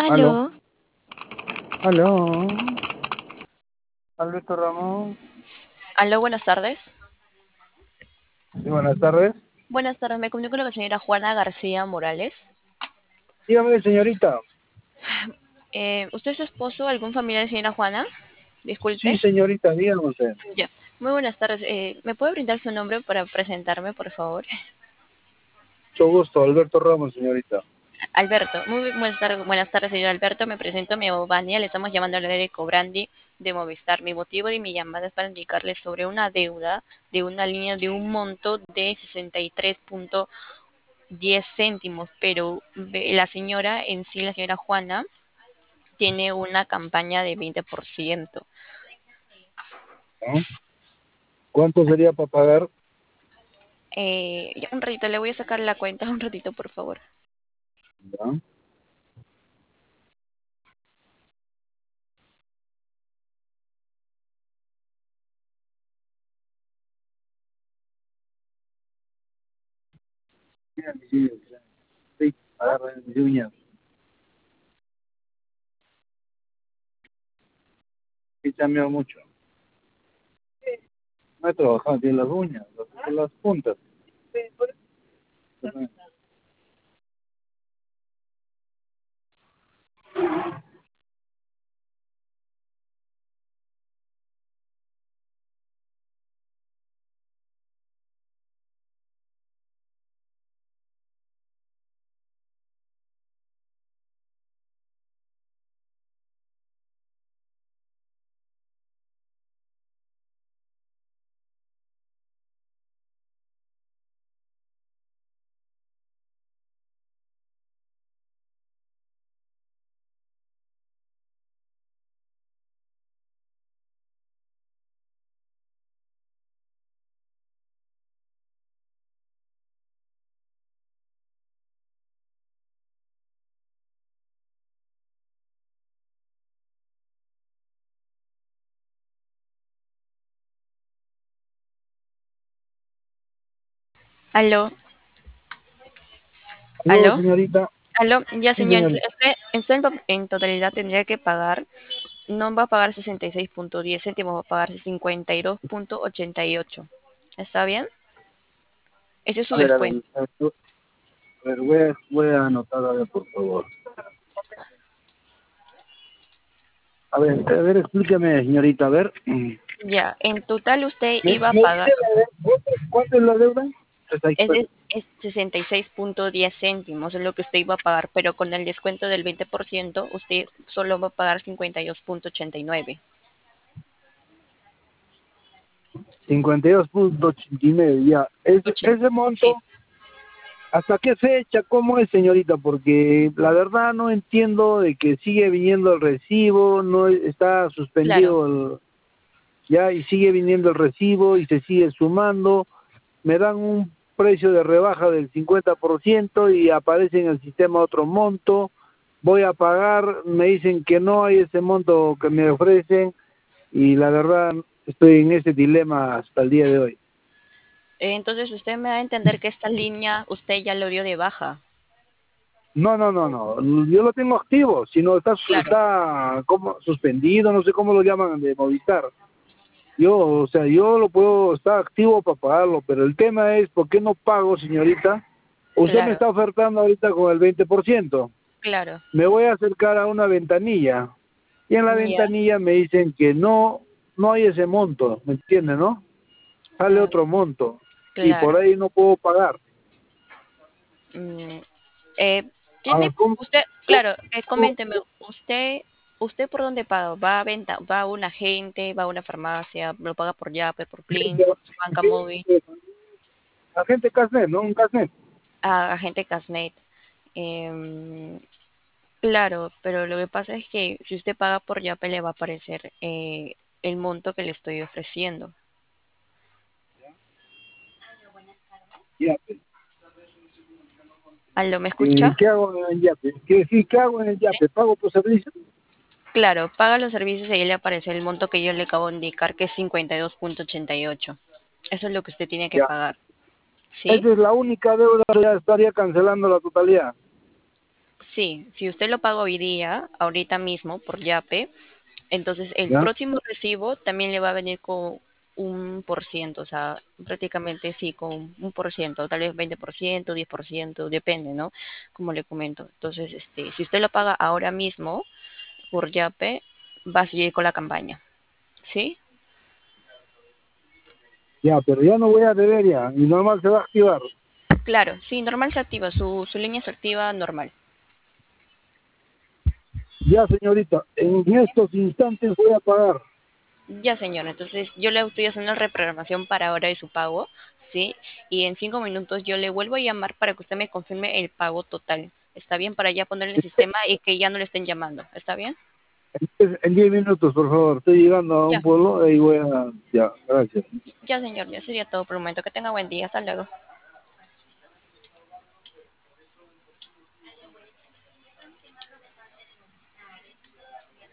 Aló, Aló, aló, Alberto Ramón. aló, buenas tardes. Sí, buenas tardes. Buenas tardes, me comunico con la señora Juana García Morales. Dígame, señorita. ¿Usted es esposo, algún familiar de señora Juana? Sí, Disculpe. señorita, dígame usted. Ya. Muy buenas tardes. ¿Me puede brindar su nombre para presentarme, por favor? Mucho gusto, Alberto Ramos, señorita. Alberto. Muy buenas tardes, señor Alberto. Me presento, me llamo Vania. Le estamos llamando a la de Cobrandi de Movistar. Mi motivo de mi llamada es para indicarle sobre una deuda de una línea de un monto de 63.10 céntimos, pero la señora en sí, la señora Juana, tiene una campaña de 20%. ¿No? ¿Cuánto sería para pagar? Ya, un ratito, le voy a sacar la cuenta, un ratito, por favor. ¿Ya? Mira, sí, sí, agarra mis uñas. Sí, cambió mucho. No he trabajado bien las uñas, las puntas. Aló, Aló, aló, señorita. aló, ya Sí, señor, señorita. usted en totalidad tendría que pagar, no va a pagar 66.10 céntimos, va a pagar 52.88. ¿Está bien? Ese es su A ver, descuento. voy a anotar, a ver, por favor. A ver, explíqueme, señorita, a ver. Ya, en total usted ¿Me iba a dice pagar, cuánto es la deuda? es 66.10 céntimos, es lo que usted iba a pagar, pero con el descuento del 20%, usted solo va a pagar 52.89. 52.89, ya. Ese Sí, monto, ¿hasta qué fecha? ¿Cómo es, señorita? Porque la verdad no entiendo de que sigue viniendo el recibo, no está claro, suspendido ya, y sigue viniendo el recibo y se sigue sumando. Me dan un precio de rebaja del 50% y aparece en el sistema otro monto. Voy a pagar, me dicen que no hay ese monto que me ofrecen y la verdad estoy en ese dilema hasta el día de hoy. Entonces usted me va a entender que esta línea usted ya lo dio de baja. No, no, no, no, yo lo tengo activo, sino Claro, está como suspendido, no sé cómo lo llaman de Movistar. Yo, o sea, yo lo puedo, está activo para pagarlo, pero el tema es, ¿por qué no pago, señorita? Usted me claro, está ofertando ahorita con el 20%. claro. Me voy a acercar a una ventanilla y en la Ya, ventanilla me dicen que no, no hay ese monto, ¿me entiende, no? Sale ah, otro monto y por claro. ahí no puedo pagar. Mm, eh, Ah, tiene ¿cómo? usted, ¿Cómo? claro, coménteme, usted por dónde paga, va a venta, va a un agente, va a una farmacia, lo paga por Yape, por Plin, por su banca móvil, Agente Casnet, ¿no? Un Casnet. a agente Casnet. Em, claro, pero lo que pasa es que si usted paga por Yape le va a aparecer el monto que le estoy ofreciendo. Ya, pues. ¿Aló, me escucha? ¿Qué hago en el Yape? ¿Qué hago en el Yape? ¿Pago por servicio? Claro, paga los servicios y ahí le aparece el monto que yo le acabo de indicar, que es 52.88. Eso es lo que usted tiene que Ya. pagar, ¿sí? Esa es la única deuda, ya estaría cancelando la totalidad. Sí, si usted lo paga hoy día, ahorita mismo, por Yape, entonces el ¿Ya? próximo recibo también le va a venir con un por ciento, o sea, prácticamente sí, con un por ciento, tal vez 20%, 10%, depende, ¿no? Como le comento. Entonces, si usted lo paga ahora mismo por Yape, va a seguir con la campaña, ¿sí? Ya, pero ya no voy a deber ya, y normal se va a activar. Claro, sí, normal se activa, su línea se activa normal. Ya, señorita, en estos instantes voy a pagar. Ya, señor. Entonces, yo le estoy haciendo una reprogramación para ahora de su pago, ¿sí? Y en 5 minutos yo le vuelvo a llamar para que usted me confirme el pago total. ¿Está bien? Para ya ponerle en el sistema y que ya no le estén llamando. ¿Está bien? En 10 minutos, por favor, estoy llegando a un Ya. pueblo y voy a... Ya, gracias. Ya, señor. Ya sería todo por el momento. Que tenga buen día. Hasta luego.